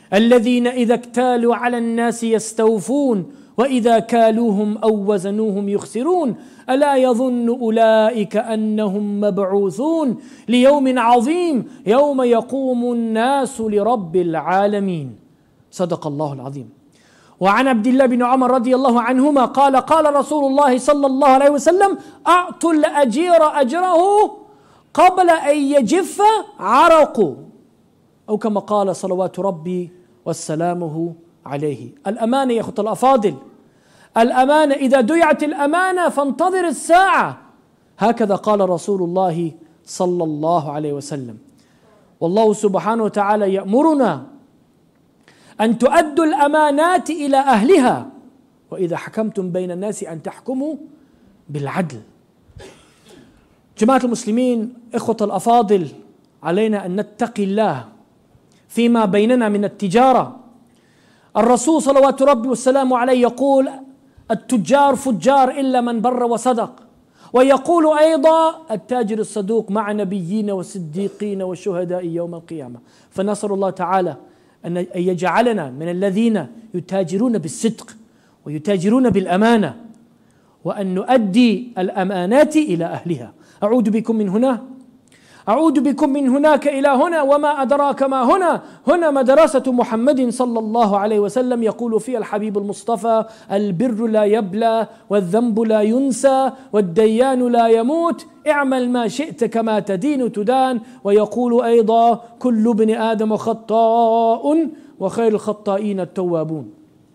Speaker 1: الذين إذا اكتالوا على الناس يستوفون وإذا كالوهم أو وزنوهم يخسرون ألا يظن أولئك أنهم مبعوثون ليوم عظيم يوم يقوم الناس لرب العالمين. صدق الله العظيم. وعن عبد الله بن عمر رضي الله عنهما قال قال رسول الله صلى الله عليه وسلم أعطوا الأجير أجره قبل أن يجف عرقه، أو كما قال صلوات ربي وسلامه عليه. الأمانة يا أخوة الأفاضل، الأمانة إذا ضيعت الأمانة فانتظر الساعة، هكذا قال رسول الله صلى الله عليه وسلم. والله سبحانه وتعالى يأمرنا أن تؤدوا الأمانات إلى أهلها، وإذا حكمتم بين الناس أن تحكموا بالعدل. جماعة المسلمين، إخوة الأفاضل، علينا أن نتقي الله فيما بيننا من التجارة. الرسول صلوات ربي والسلام عليه يقول التجار فجار إلا من بر وصدق، ويقول أيضا التاجر الصدوق مع نبيين والصديقين والشهداء يوم القيامة. فنسأل الله تعالى أن يجعلنا من الذين يتاجرون بالصدق ويتاجرون بالأمانة، وأن نؤدي الأمانات إلى أهلها. أعود بكم من هنا أعود بكم من هناك إلى هنا، وما أدراك ما هنا. هنا مدرسة محمد صلى الله عليه وسلم، يقول فيها الحبيب المصطفى البر لا يبلى والذنب لا ينسى والديان لا يموت، اعمل ما شئت كما تدين تدان. ويقول أيضا كل ابن آدم خطاء وخير الخطائين التوابون.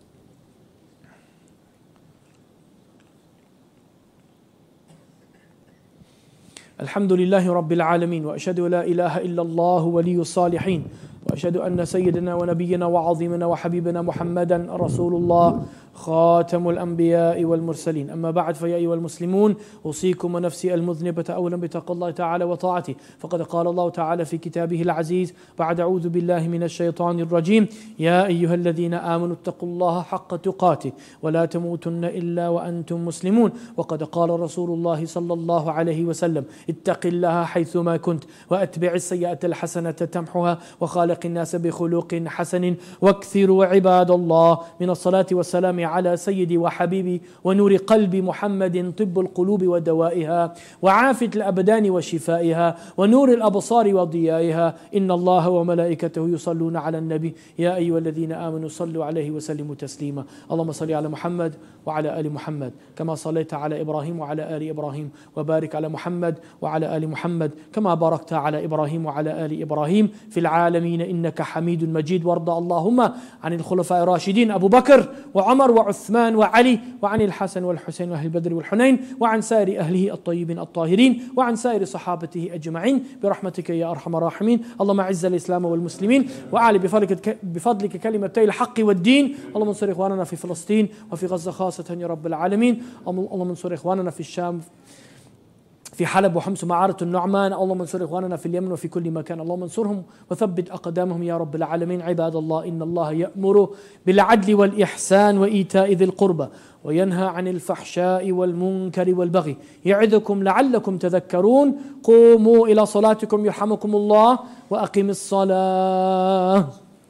Speaker 1: الحمد لله رب العالمين، وأشهد أن لا إله إلا الله ولي الصالحين، وأشهد أن سيدنا ونبينا وعظيمنا وحبيبنا محمدا رسول الله خاتم الأنبياء والمرسلين. أما بعد، فيا أيها المسلمون، أوصيكم ونفسي المذنبة أولا بتقوى الله تعالى وطاعته، فقد قال الله تعالى في كتابه العزيز بعد أعوذ بالله من الشيطان الرجيم: يا أيها الذين آمنوا اتقوا الله حق تقاته ولا تموتن إلا وأنتم مسلمون. وقد قال رسول الله صلى الله عليه وسلم: اتق الله حيثما كنت وأتبع السيئة الحسنة تمحها وخالق الناس بخلق حسن واكثروا عباد الله من الصلاة والسلام على سيدي وحبيبي ونور قلبي محمد، طب القلوب ودوائها وعافية الأبدان وشفائها ونور الأبصار وضيائها. إن الله وملائكته يصلون على النبي يا أيها الذين آمنوا صلوا عليه وسلموا تسليما. اللهم صل على محمد وعلى آل محمد كما صليت على إبراهيم وعلى آل إبراهيم، وبارك على محمد وعلى آل محمد كما باركت على إبراهيم وعلى آل إبراهيم في العالمين إنك حميد مجيد. وارض اللهم عن الخلفاء الراشدين أبو بكر وعمر وعثمان وعلي، وعن الحسن والحسين وأهل بدر والحنين، وعن سائر أهله الطيبين الطاهرين، وعن سائر صحابته أجمعين برحمتك يا أرحم الراحمين. اللهم أعز الإسلام والمسلمين وأعلي بفضلك بفضلك كلمتي الحق والدين. اللهم انصر إخواننا في فلسطين وفي غزة خاصة يا رب العالمين. اللهم انصر إخواننا في الشام في حلب وحمص ومعارة النعمان. اللهم انصر إخواننا في اليمن وفي كل مكان. اللهم انصرهم وثبت أقدامهم يا رب العالمين. عباد الله، إن الله يأمر بالعدل والإحسان وإيتاء ذي القربى وينهى عن الفحشاء والمنكر والبغي يعظكم لعلكم تذكرون. قوموا إلى صلاتكم يرحمكم الله، وأقم الصلاة.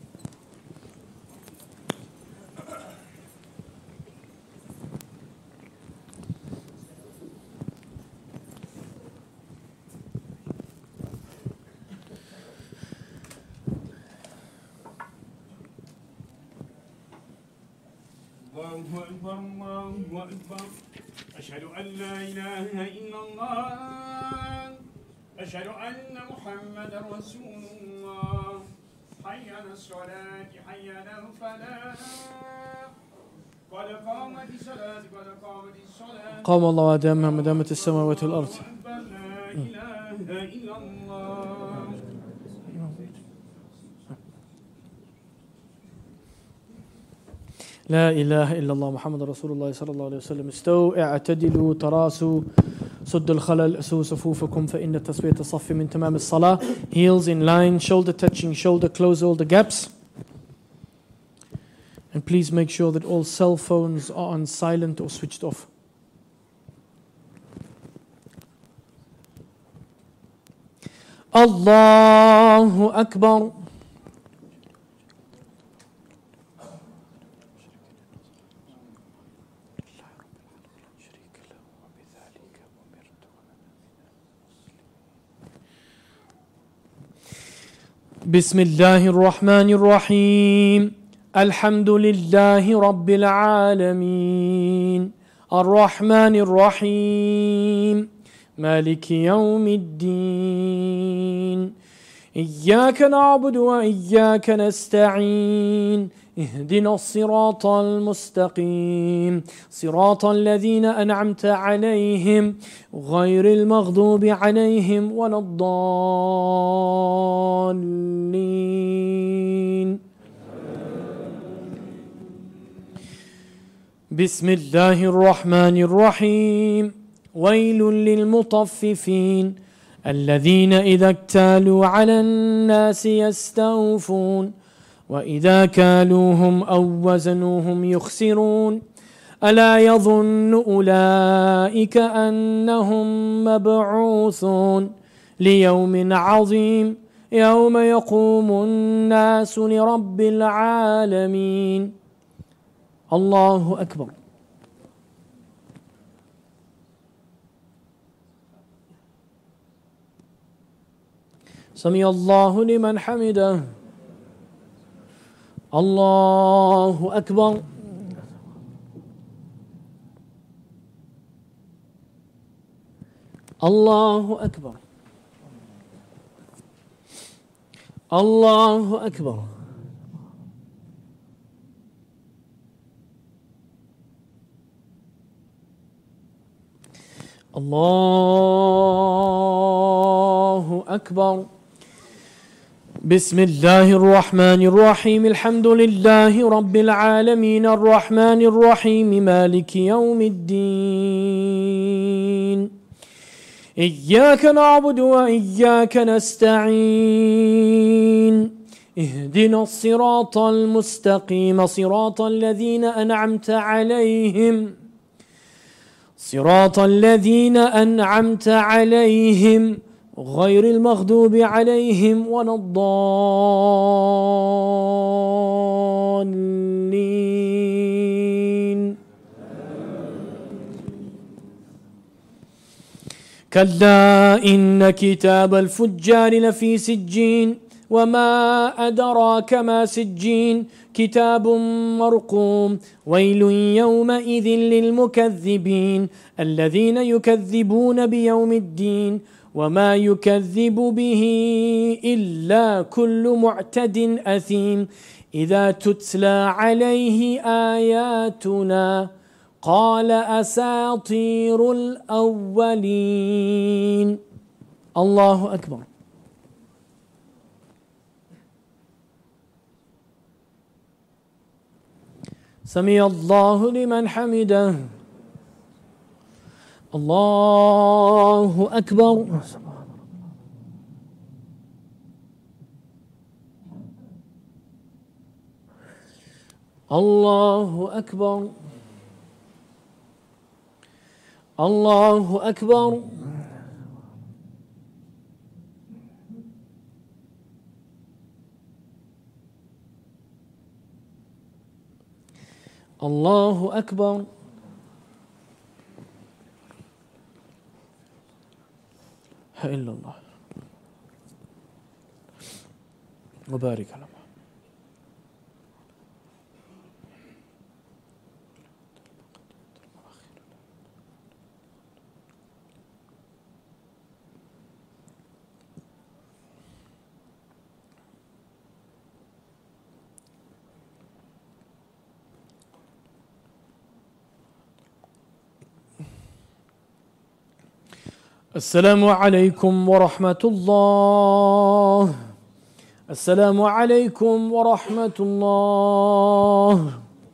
Speaker 2: الله أكبر الله أكبر. أشهد أن لا إله إلا الله، أشهد أن محمدا رسول الله. حي على الصلاة حي على الفلاح، قد قامت الصلاة قد قامت الصلاة.
Speaker 1: قام الله وأدامها ما دامت السماوات والأرض.
Speaker 2: لا إله إلا الله.
Speaker 1: لا إله إلا الله محمد رسول الله صلى الله عليه وسلم. استووا اعتدلوا تراسوا سد الخلل اسوا صفوفكم فإن التسوية الصف من تمام الصلاة. Heels in line, shoulder touching shoulder, close all the gaps. And please make sure that all cell phones are on silent or switched off. Allahu Akbar. بسم الله الرحمن الرحيم الحمد لله رب العالمين الرحمن الرحيم مالك يوم الدين إياك نعبد وإياك نستعين اهدنا الصراط المستقيم صراط الذين أنعمت عليهم غير المغضوب عليهم ولا الضالين بسم الله الرحمن الرحيم ويل للمطففين الذين إذا اكتالوا على الناس يستوفون وإذا كالوهم أو وزنوهم يخسرون ألا يظن أولئك أنهم مبعوثون ليوم عظيم يوم يقوم الناس لرب العالمين الله أكبر سمع الله لمن حمده الله أكبر الله أكبر الله أكبر الله أكبر بسم الله الرحمن الرحيم الحمد لله رب العالمين الرحمن الرحيم مالك يوم الدين إياك نعبد وإياك نستعين اهدنا الصراط المستقيم صراط الذين أنعمت عليهم صراط الذين أنعمت عليهم غير المغضوب عليهم ولا الضالين كلا إن كتاب الفجار لفي سجين وما أدراك ما سجين كتاب مرقوم ويل يومئذ للمكذبين الذين يكذبون بيوم الدين وما يكذب به إلا كل معتد أثيم إذا تتلى عليه آياتنا قال أساطير الأولين الله أكبر سمع الله لمن حمده الله أكبر الله أكبر الله أكبر الله أكبر لا إله إلا الله وبارك على محمد السلام عليكم ورحمة الله السلام عليكم ورحمة الله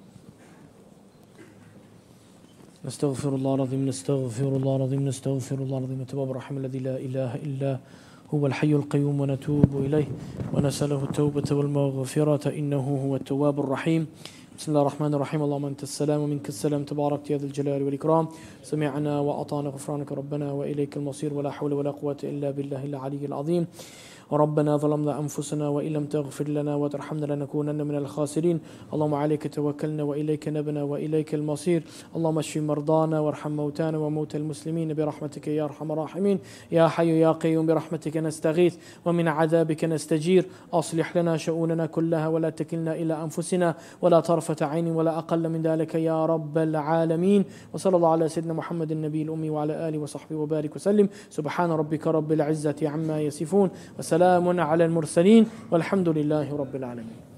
Speaker 1: نستغفر الله العظيم نستغفر الله العظيم نستغفر الله العظيم التواب الرحيم الذي لا إله إلا هو الحي القيوم ونتوب إليه ونسأله التوبة والمغفرة إنه هو التواب الرحيم بسم الله الرحمن الرحيم اللهم أنت السلام ومنك السلام تبارك يا ذا الجلال والإكرام سمعنا وأطعنا غفرانك ربنا وإليك المصير ولا حول ولا قوة إلا بالله العلي العظيم ربنا ظلمنا أنفسنا وإن لم تغفر لنا وترحمنا لنكونن من الخاسرين اللهم عليك توكلنا وإليك نبنا وإليك المصير اللهم اشف مرضانا وارحم موتانا وموتى المسلمين برحمتك يا أرحم الراحمين يا حي يا قيوم برحمتك نستغيث ومن عذابك نستجير أصلح لنا شؤوننا كلها ولا تكلنا إلى أنفسنا ولا طرفة عين ولا أقل من ذلك يا رب العالمين وصلى الله على سيدنا محمد النبي الأمي وعلى آله وصحبه وبارك وسلم سبحان ربك رب العزة عما يصفون وسلام على المرسلين والحمد لله رب العالمين.